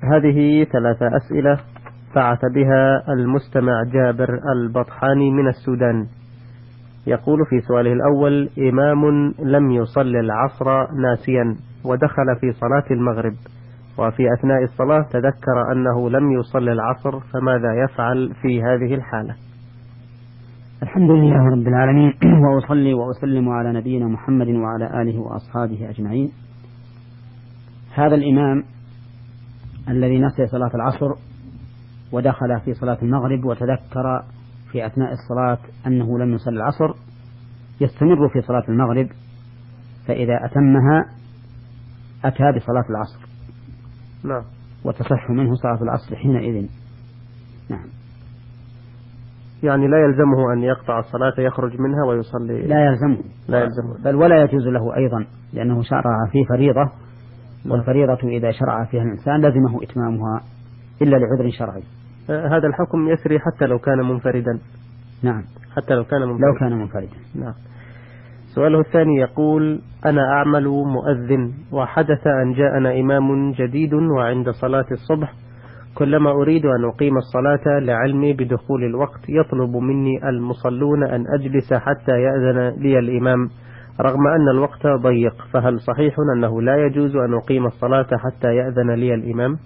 هذه 3 أسئلة بعث بها المستمع جابر البطحاني من السودان. يقول في سؤاله الأول: إمام لم يصلي العصر ناسيا ودخل في صلاة المغرب، وفي أثناء الصلاة تذكر أنه لم يصلي العصر، فماذا يفعل في هذه الحالة؟ الحمد لله رب العالمين، وأصلي وأسلم على نبينا محمد وعلى آله وأصحابه أجمعين. هذا الإمام الذي نسي صلاة العصر ودخل في صلاة المغرب وتذكر في أثناء الصلاة أنه لم يصلي العصر يستمر في صلاة المغرب، فإذا أتمها أتى بصلاة العصر. نعم. وتصح منه صلاة العصر حينئذ. نعم. يعني لا يلزمه أن يقطع الصلاة يخرج منها ويصلي؟ لا يلزمه. بل ولا يجوز له أيضا، لأنه شرع في فريضة، والفريضة إذا شرع فيها الإنسان لزمه إتمامها إلا لعذر شرعي. هذا الحكم يسري حتى لو كان منفردا؟ نعم، حتى لو كان منفردا. نعم. سؤاله الثاني يقول: أنا أعمل مؤذن، وحدث أن جاءنا إمام جديد، وعند صلاة الصبح كلما أريد أن أقيم الصلاة لعلمي بدخول الوقت يطلب مني المصلون أن أجلس حتى يأذن لي الإمام، رغم أن الوقت ضيق، فهل صحيح أنه لا يجوز أن أقيم الصلاة حتى يأذن لي الإمام؟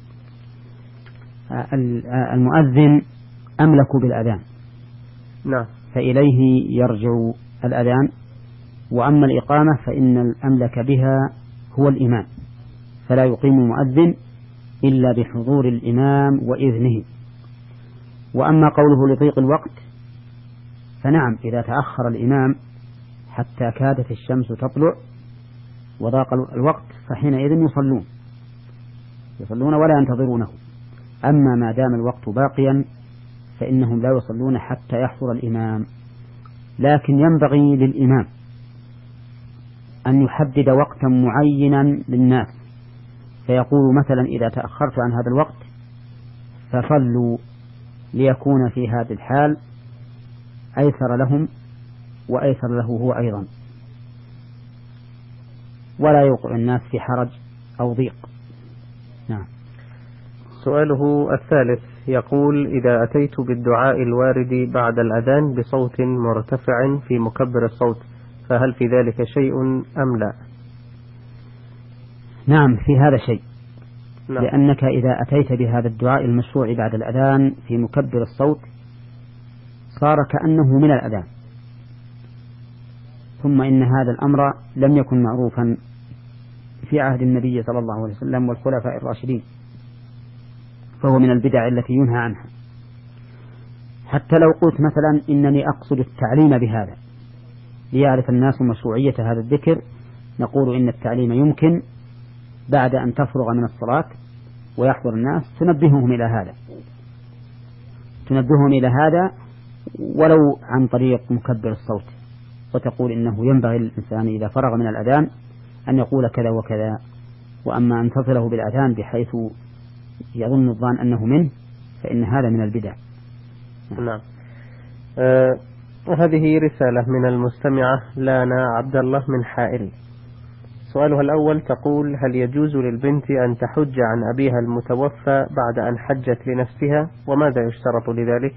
المؤذن أملك بالأذان، نعم، فإليه يرجع الأذان، وأما الإقامة فإن الأملك بها هو الإمام، فلا يقيم المؤذن إلا بحضور الإمام وإذنه. وأما قوله لضيق الوقت فنعم، إذا تأخر الإمام حتى كادت الشمس تطلع وضاق الوقت فحينئذ يصلون ولا ينتظرونه. أما ما دام الوقت باقيا فإنهم لا يصلون حتى يحضر الإمام. لكن ينبغي للإمام أن يحدد وقتا معينا للناس، فيقول مثلا: إذا تأخرت عن هذا الوقت فصلوا، ليكون في هذه الحال أيسر لهم وأيسر له هو أيضا، ولا يوقع الناس في حرج أو ضيق. نعم. سؤاله الثالث يقول: إذا أتيت بالدعاء الوارد بعد الأذان بصوت مرتفع في مكبر الصوت، فهل في ذلك شيء أم لا؟ نعم، في هذا شيء. نعم. لأنك إذا أتيت بهذا الدعاء المشروع بعد الأذان في مكبر الصوت صار كأنه من الأذان، ثم إن هذا الأمر لم يكن معروفا في عهد النبي صلى الله عليه وسلم والخلفاء الراشدين، فهو من البدع التي ينهى عنها. حتى لو قلت مثلا إنني أقصد التعليم بهذا ليعرف الناس مشروعية هذا الذكر، نقول إن التعليم يمكن بعد أن تفرغ من الصلاة ويحضر الناس تنبههم إلى هذا ولو عن طريق مكبر الصوت، وتقول إنه ينبغي للإنسان إذا فرغ من الأذان أن يقول كذا وكذا، وأما أن تصله بالأذان بحيث يظن الظان أنه منه فإن هذا من البدع. نعم. هذه رسالة من المستمعة لانا عبد الله من حائل. سؤالها الأول تقول: هل يجوز للبنت أن تحج عن أبيها المتوفى بعد أن حجت لنفسها، وماذا يشترط لذلك؟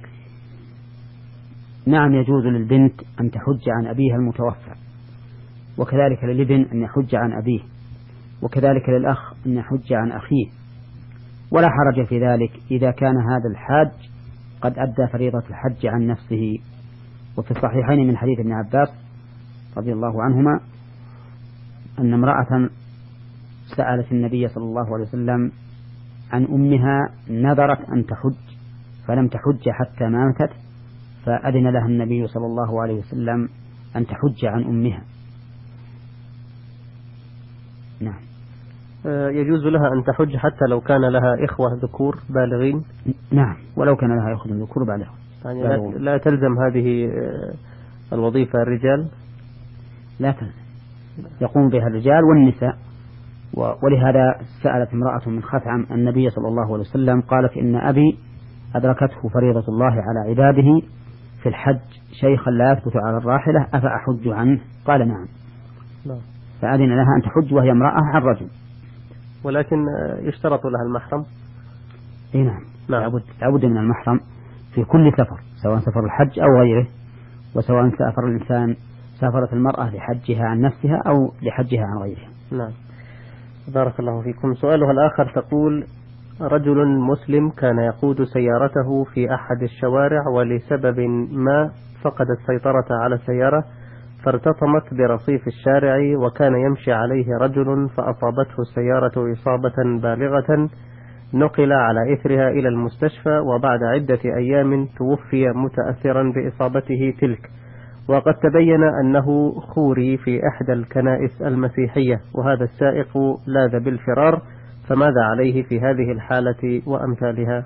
نعم، يجوز للبنت أن تحج عن أبيها المتوفى، وكذلك للابن أن يحج عن أبيه، وكذلك للأخ أن يحج عن أخيه، ولا حرج في ذلك إذا كان هذا الحاج قد أدى فريضة الحج عن نفسه. وفي الصحيحين من حديث ابن عباس رضي الله عنهما أن امرأة سألت النبي صلى الله عليه وسلم عن أمها نذرت أن تحج فلم تحج حتى ماتت، فأذن لها النبي صلى الله عليه وسلم أن تحج عن أمها. نعم. يجوز لها أن تحج حتى لو كان لها إخوة ذكور بالغين؟ نعم، ولو كان لها إخوة ذكور بالغين. يعني لا تلزم هذه الوظيفة الرجال؟ لا تلزم، يقوم بها الرجال والنساء. ولهذا سألت امرأة من خثعم النبي صلى الله عليه وسلم قالت: إن أبي أدركته فريضة الله على عباده في الحج شيخا لا يثبت على الراحلة أفأحج عنه؟ قال: نعم. فأذن لها أن تحج وهي امرأة عن رجل. ولكن يشترط لها المحرم. نعم. نعم. لابد من المحرم في كل سفر، سواء سفر الحج أو غيره، وسواء سافرت المرأة لحجها عن نفسها أو لحجها عن غيرها. نعم. بارك الله فيكم. سؤالها الآخر تقول: رجل مسلم كان يقود سيارته في أحد الشوارع، ولسبب ما فقد السيطرة على السيارة فارتطمت برصيف الشارع، وكان يمشي عليه رجل فأصابته السيارة إصابة بالغة، نقل على إثرها إلى المستشفى، وبعد عدة أيام توفي متأثرا بإصابته تلك، وقد تبين أنه خوري في إحدى الكنائس المسيحية، وهذا السائق لاذ بالفرار، فماذا عليه في هذه الحالة وأمثالها؟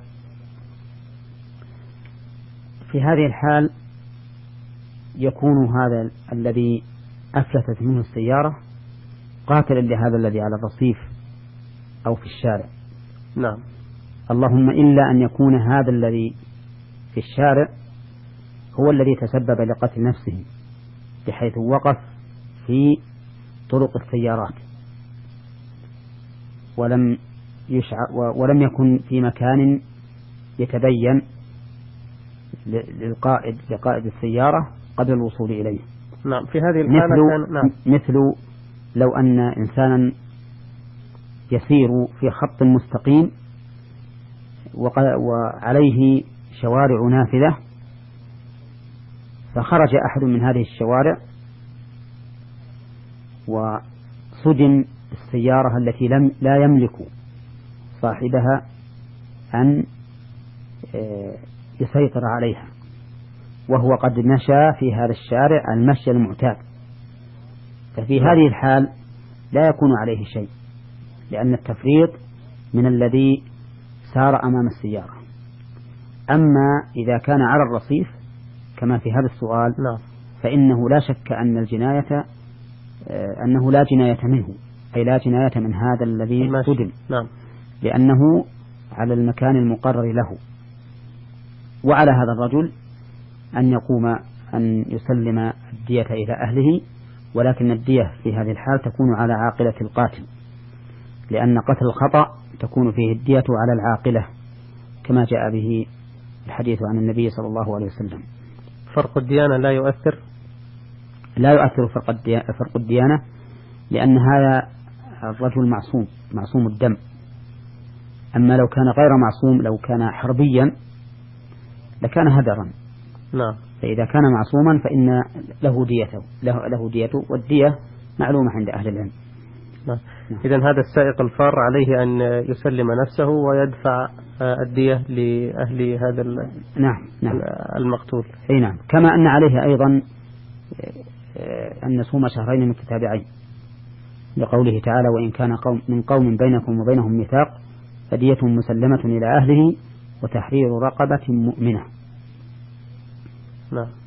في هذه الحال يكون هذا الذي أفلتت منه السيارة قاتلا لهذا الذي على الرصيف أو في الشارع. نعم. اللهم إلا أن يكون هذا الذي في الشارع هو الذي تسبب لقتل نفسه، بحيث وقف في طرق السيارات ولم يكن في مكان يتبين لقائد السيارة قبل الوصول إليه. نعم. في هذه الحالة مثل لو أن إنسانا يسير في خط مستقيم وعليه شوارع نافذة، فخرج أحد من هذه الشوارع وصدم السيارة التي لا يملك صاحبها أن يسيطر عليها، وهو قد مشى في هذا الشارع المشي المعتاد، ففي هذه الحال لا يكون عليه شيء، لأن التفريط من الذي سار أمام السيارة. أما إذا كان على الرصيف كما في هذا السؤال فإنه لا شك أن الجناية أنه لا جناية منه، أي لا جناية من هذا الذي صدم، لأنه على المكان المقرر له. وعلى هذا الرجل أن يقوم أن يسلم الدية إلى أهله، ولكن الدية في هذه الحال تكون على عاقلة القاتل، لأن قتل الخطأ تكون فيه الدية على العاقلة، كما جاء به الحديث عن النبي صلى الله عليه وسلم. فرق الديانة لا يؤثر فرق الديانة، لأن هذا الرجل معصوم الدم. أما لو كان غير معصوم، لو كان حربيا لكان هدرا. نعم. فإذا كان معصوما فإن له ديته، والدية معلومة عند أهل العلم. نعم. إذن هذا السائق الفار عليه أن يسلم نفسه ويدفع الدية لأهل هذا المقتول. نعم. كما أن عليه أيضا أن نصوم شهرين متتابعين، لقوله تعالى: وإن كان من قوم بينكم وبينهم ميثاق فدية مسلمة إلى أهله وتحرير رقبة مؤمنة. نعم.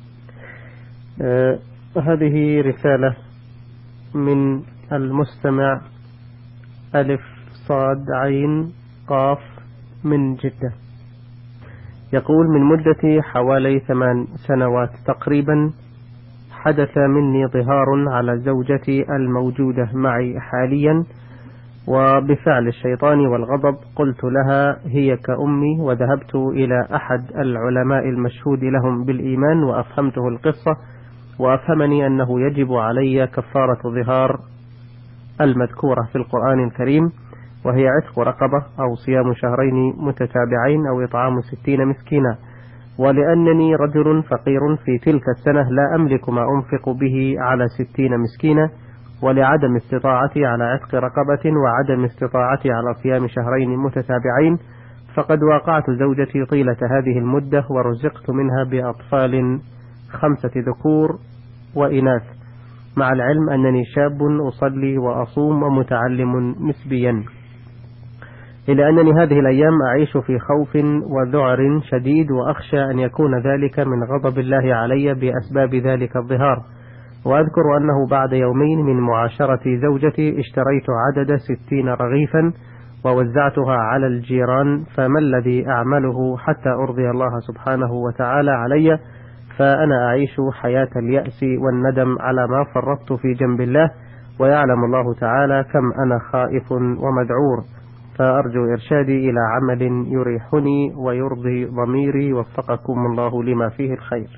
هذه رسالة من المستمع ألف صاد عين قاف من جدة، يقول: من مدة حوالي 8 سنوات تقريبا حدث مني ظهار على زوجتي الموجودة معي حاليا، وبفعل الشيطان والغضب قلت لها هي كأمي، وذهبت إلى أحد العلماء المشهود لهم بالإيمان وأفهمته القصة، وأفهمني أنه يجب علي كفارة ظهار المذكورة في القرآن الكريم، وهي عتق رقبة أو صيام شهرين متتابعين أو إطعام 60 مسكينا، ولأنني رجل فقير في تلك السنة لا أملك ما أنفق به على 60 مسكينا، ولعدم استطاعتي على عتق رقبة وعدم استطاعتي على صيام شهرين متتابعين، فقد واقعت زوجتي طيلة هذه المدة ورزقت منها بأطفال 5 ذكور وإناث، مع العلم أنني شاب أصلي وأصوم ومتعلم نسبيا، إلى أنني هذه الأيام أعيش في خوف وذعر شديد، وأخشى أن يكون ذلك من غضب الله علي بأسباب ذلك الظهار. وأذكر أنه بعد يومين من معاشرة زوجتي اشتريت عدد 60 رغيفا ووزعتها على الجيران، فما الذي أعمله حتى أرضي الله سبحانه وتعالى علي؟ فأنا أعيش حياة اليأس والندم على ما فرطت في جنب الله، ويعلم الله تعالى كم أنا خائف ومذعور، فأرجو إرشادي إلى عمل يريحني ويرضي ضميري، وفقكم الله لما فيه الخير.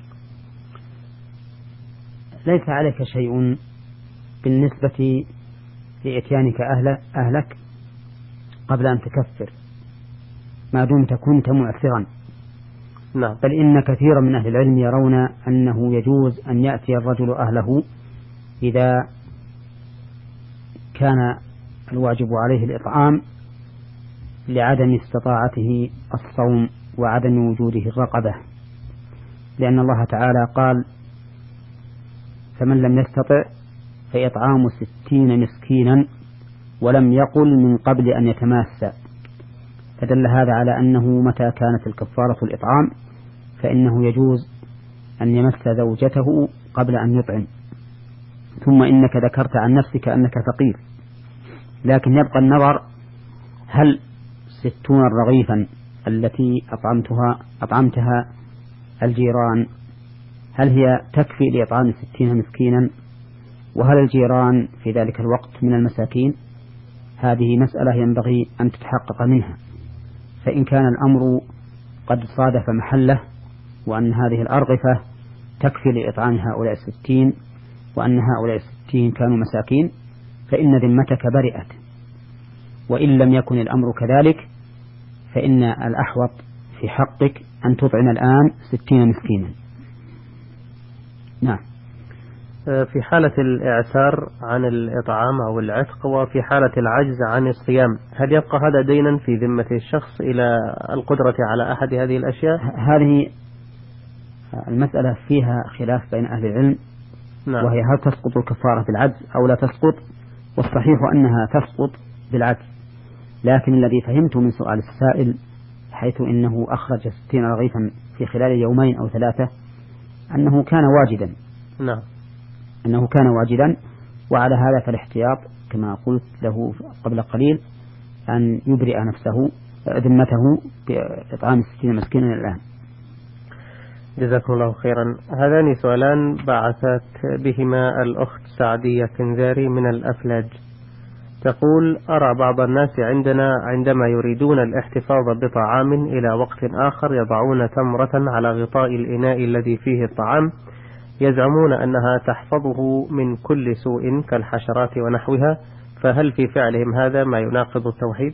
ليس عليك شيء بالنسبة لإتيانك أهلك قبل أن تكفر ما دمت كنت معسرا. نعم. بل إن كثيرا من أهل العلم يرون أنه يجوز أن يأتي الرجل أهله إذا كان الواجب عليه الإطعام لعدم استطاعته الصوم وعدم وجوده الرقبة، لأن الله تعالى قال: فمن لم يستطع فإطعام 60 مسكينا، ولم يقل من قبل أن يتماسى، فدل هذا على أنه متى كانت الكفارة الإطعام فإنه يجوز أن يمس زوجته قبل أن يطعم. ثم إنك ذكرت عن نفسك أنك فقير، لكن يبقى النظر: هل 60 رغيفا التي أطعمتها الجيران هل هي تكفي لإطعام 60 مسكينا؟ وهل الجيران في ذلك الوقت من المساكين؟ هذه مسألة ينبغي أن تتحقق منها. فإن كان الأمر قد صادف محله وأن هذه الأرغفة تكفي لإطعام هؤلاء 60 وأن هؤلاء 60 كانوا مساكين فإن ذمتك برئت. وإن لم يكن الأمر كذلك فإن الأحوط في حقك أن تطعم الآن 60 مسكينا. نعم. في حالة الإعسار عن الإطعام أو العتق، وفي حالة العجز عن الصيام، هل يبقى هذا دينا في ذمة الشخص إلى القدرة على أحد هذه الأشياء؟ هذه المسألة فيها خلاف بين أهل العلم. نعم. وهي هل تسقط الكفارة بالعجز أو لا تسقط؟ والصحيح أنها تسقط بالعجز، لكن الذي فهمت من سؤال السائل حيث إنه أخرج 60 رغيفا في خلال يومين أو 3 أنه كان واجدا. نعم. أنه كان واجدا، وعلى هذا فالاحتياط كما قلت له قبل قليل أن يبرئ نفسه ذمته بإطعام 60 مسكينا الآن. جزاكم الله خيرا. هذان سؤالان بعثت بهما الأخت سعدية كنزاري من الأفلاج، تقول: أرى بعض الناس عندنا عندما يريدون الاحتفاظ بطعام إلى وقت آخر يضعون تمرة على غطاء الإناء الذي فيه الطعام، يزعمون أنها تحفظه من كل سوء كالحشرات ونحوها، فهل في فعلهم هذا ما يناقض التوحيد؟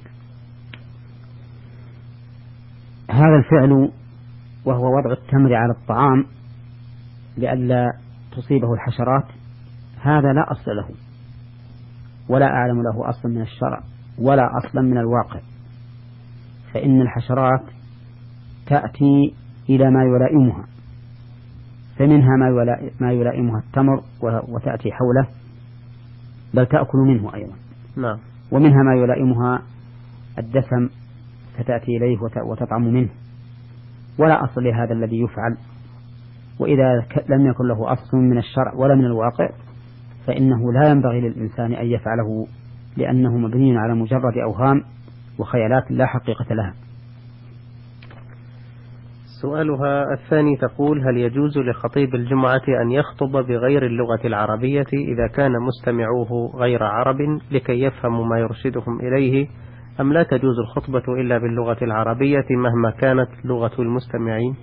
هذا الفعل وهو وضع التمر على الطعام لئلا تصيبه الحشرات هذا لا أصل له، ولا أعلم له أصلا من الشرع ولا أصلا من الواقع. فإن الحشرات تأتي إلى ما يلائمها، فمنها ما يلائمها التمر وتأتي حوله بل تأكل منه أيضا. نعم. ومنها ما يلائمها الدسم فتأتي إليه وتطعم منه، ولا أصل لهذا الذي يفعل. وإذا لم يكن له أصل من الشرع ولا من الواقع فإنه لا ينبغي للإنسان أن يفعله، لأنه مبني على مجرد أوهام وخيالات لا حقيقة لها. سؤالها الثاني تقول: هل يجوز لخطيب الجمعة أن يخطب بغير اللغة العربية إذا كان مستمعوه غير عرب لكي يفهموا ما يرشدهم إليه، أم لا تجوز الخطبة إلا باللغة العربية مهما كانت لغة المستمعين؟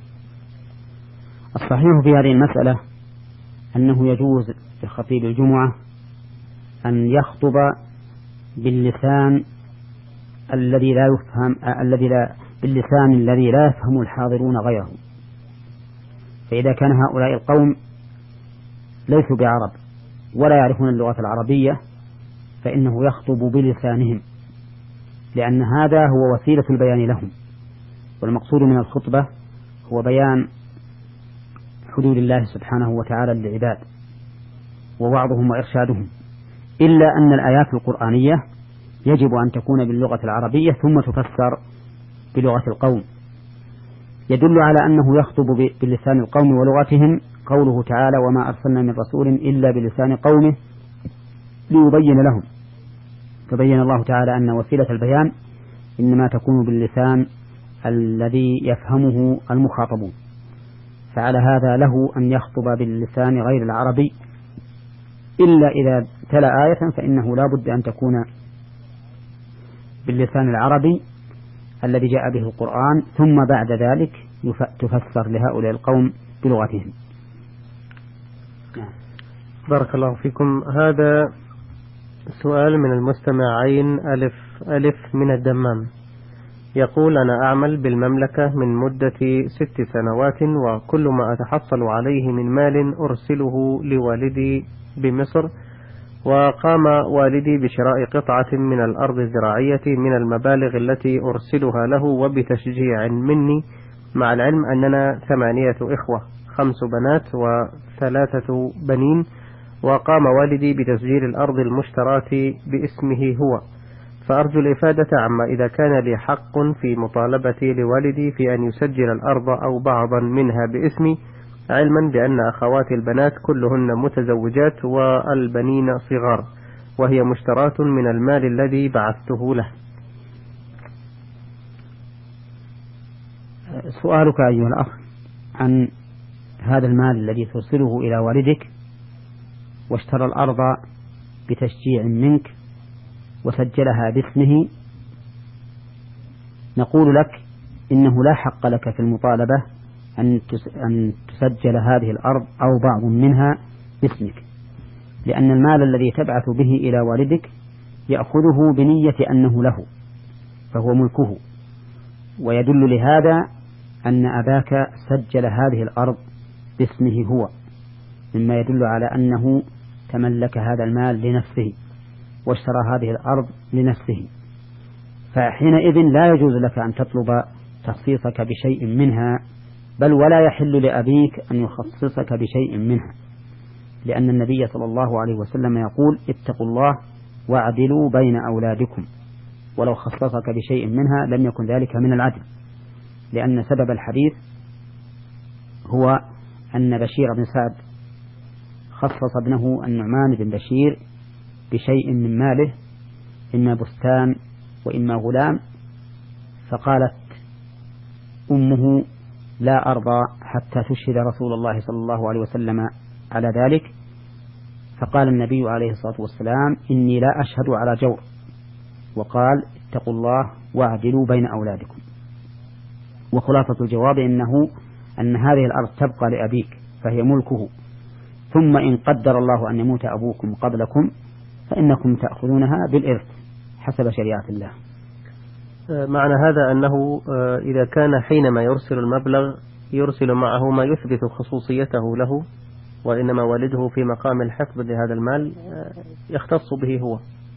الصحيح في هذه المسألة أنه يجوز لخطيب الجمعة أن يخطب باللسان الذي لا يفهم باللسان الذي لا يفهم الحاضرون غيره. فإذا كان هؤلاء القوم ليسوا بعرب ولا يعرفون اللغة العربية فإنه يخطب بلسانهم، لأن هذا هو وسيلة البيان لهم، والمقصود من الخطبة هو بيان حدود الله سبحانه وتعالى للعباد ووعظهم وإرشادهم، إلا أن الآيات القرآنية يجب أن تكون باللغة العربية ثم تفسر بلغة القوم. يدل على أنه يخطب بلسان القوم ولغتهم قوله تعالى: وما أرسلنا من رسول إلا بلسان قومه ليبين لهم. فبين الله تعالى أن وسيلة البيان إنما تكون باللسان الذي يفهمه المخاطبون، فعلى هذا له أن يخطب باللسان غير العربي إلا إذا تلا آية فإنه لا بد أن تكون باللسان العربي الذي جاء به القرآن، ثم بعد ذلك تفسر لهؤلاء القوم بلغتهم. بارك الله فيكم. هذا سؤال من المستمع عين ألف ألف من الدمام، يقول: أنا أعمل بالمملكة من مدة 6 سنوات، وكل ما أتحصل عليه من مال أرسله لوالدي بمصر، وقام والدي بشراء قطعة من الأرض الزراعية من المبالغ التي أرسلها له وبتشجيع مني، مع العلم أننا 8 إخوة، 5 بنات و3 بنين، وقام والدي بتسجيل الأرض المشتراة باسمه هو، فأرجو الإفادة عما إذا كان لي حق في مطالبتي لوالدي في أن يسجل الأرض أو بعضا منها باسمي، علما بأن أخواتي البنات كلهن متزوجات والبنين صغار، وهي مشتراة من المال الذي بعثته له. سؤالك أيها الأخ عن هذا المال الذي ترسله إلى والدك واشترى الأرض بتشجيع منك وسجلها باسمه، نقول لك إنه لا حق لك في المطالبة أن تسجل هذه الأرض أو بعض منها باسمك، لأن المال الذي تبعث به إلى والدك يأخذه بنية أنه له، فهو ملكه، ويدل لهذا أن أباك سجل هذه الأرض باسمه هو، مما يدل على أنه تملك هذا المال لنفسه واشترى هذه الأرض لنفسه، فحينئذ لا يجوز لك أن تطلب تخصيصك بشيء منها، بل ولا يحل لأبيك أن يخصصك بشيء منها، لأن النبي صلى الله عليه وسلم يقول: اتقوا الله واعدلوا بين أولادكم، ولو خصصك بشيء منها لم يكن ذلك من العدل، لأن سبب الحديث هو أن بشير بن سعد خصص ابنه النعمان بن بشير بشيء من ماله، إما بستان وإما غلام، فقالت أمه: لا أرضى حتى تشهد رسول الله صلى الله عليه وسلم على ذلك، فقال النبي عليه الصلاة والسلام: إني لا أشهد على جور، وقال: اتقوا الله واعدلوا بين أولادكم. وخلاصة الجواب أن هذه الأرض تبقى لأبيك فهي ملكه، ثم إن قدر الله أن يموت أبوكم قبلكم فإنكم تأخذونها بالإرث حسب شريعة الله. معنى هذا أنه إذا كان حينما يرسل المبلغ يرسل معه ما يثبت خصوصيته له، وإنما والده في مقام الحفظ لهذا المال يختص به هو.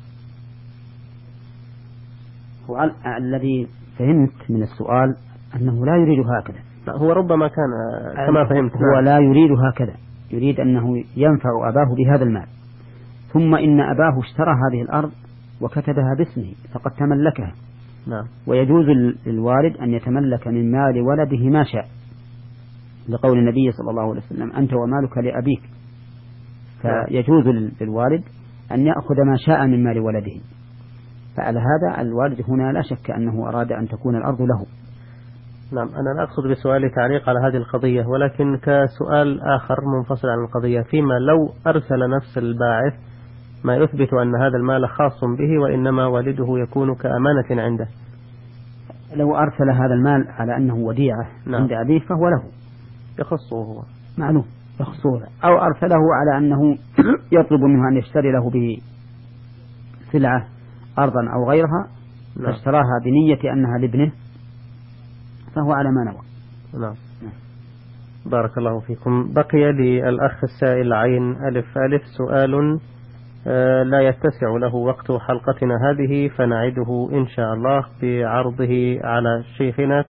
الذي فهمت من السؤال أنه لا يريد هكذا. هو ربما كان كما فهمت. هو لا يريد هكذا، يريد أنه ينفع أباه بهذا المال، ثم إن أباه اشترى هذه الأرض وكتبها باسمه فقد تملكها. نعم. ويجوز للوالد أن يتملك من مال ولده ما شاء، لقول النبي صلى الله عليه وسلم: أنت ومالك لأبيك، فيجوز للوالد أن يأخذ ما شاء من مال ولده، فعلى هذا الوالد هنا لا شك أنه أراد أن تكون الأرض له. نعم. أنا لا أقصد بسؤالي تعليق على هذه القضية، ولكن كسؤال آخر منفصل عن القضية، فيما لو أرسل نفس الباعث ما يثبت أن هذا المال خاص به وإنما والده يكون كأمانة عنده، لو أرسل هذا المال على أنه وديعة عند أبيه فهو له، يخصه هو، معلوم يخصه، أو أرسله على أنه يطلب منه أن يشتري له به سلعة أرضا أو غيرها فاشتراها بنية أنها لابنه فهو على ما نوى. نعم. بارك الله فيكم. بقي للأخ السائل عين ألف ألف سؤال لا يتسع له وقت حلقتنا هذه، فنعده إن شاء الله بعرضه على شيخنا